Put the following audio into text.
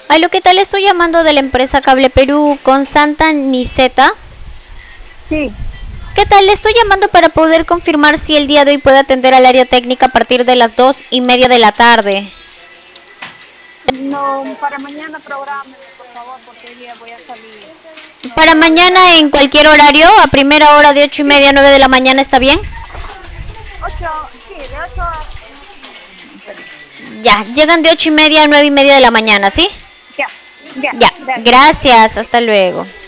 Aló, ¿qué tal? Estoy llamando de la empresa Cable Perú con Santa Niceta. Sí, ¿Qué tal? Le estoy llamando para poder confirmar si el día de hoy puede atender al área técnica a partir de las 2:30 de la tarde. no, para mañana prográmeme, por favor, porque hoy día voy a salir. No Para voy a venir mañana en ahorita. cualquier horario, a primera hora de 8:30 a Sí, 9 de la mañana, ¿está bien? 8, sí, de 8 a 8:30 más o menos sería. Ya, llegan de 8:30 a 9:30 de la mañana, ¿sí? Ya, ya, Ya, gracias. gracias, hasta luego.